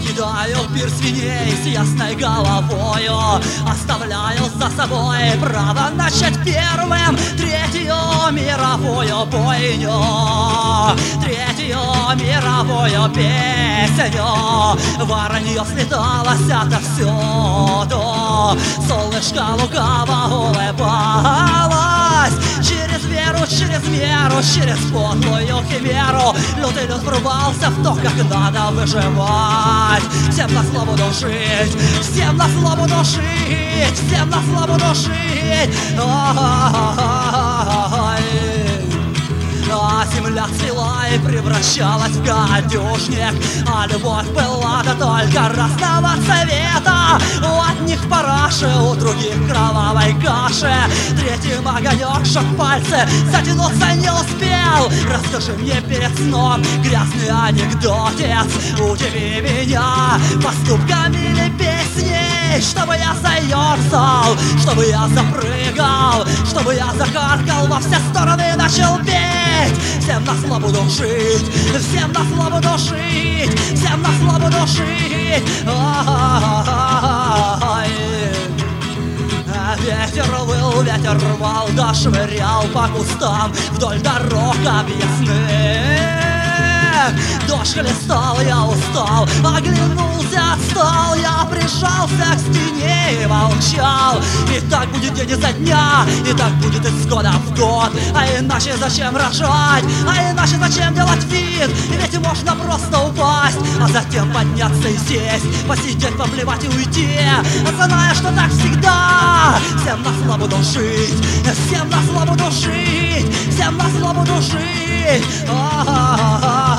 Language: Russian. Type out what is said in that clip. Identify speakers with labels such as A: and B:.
A: Покидаю пир свиней с ясной головою, оставляю за собой право начать первым Третью мировую бойню, Третью мировую песню. Воронье слеталось отовсюду, солнышко лукаво улыбалось. Через веру, через меру, через подлую химеру лютый лед врубался в то, как надо выживать. Всем на свободу жить, всем на свободу жить, всем на свободу жить. А земля цвела и превращалась в гадюшник, а любовь была-то только разного цвета. У одних параши, у других кровавой каши. Третьим огонек шаг пальцы, затянуться не успел. Расскажи мне перед сном грязный анекдотец, удиви меня поступками или песней, чтобы я заерзал, чтобы я запрыгал, чтобы я закаркал во все стороны и начал петь. Всем на свободу жить, всем на свободу жить, всем на свободу жить. Ветер выл, ветер рвал, да швырял по кустам вдоль дорог объясных. Дождь хлестал, я устал, оглянулся, отстал, я прижался к стене и молчал. И так будет день изо дня, и так будет из года в год. А иначе зачем рожать, а иначе зачем делать вид? И ведь можно просто упасть, а затем подняться и сесть, посидеть, поплевать и уйти, зная, что так всегда. Всем на свободу жить, всем на свободу жить, всем на свободу жить.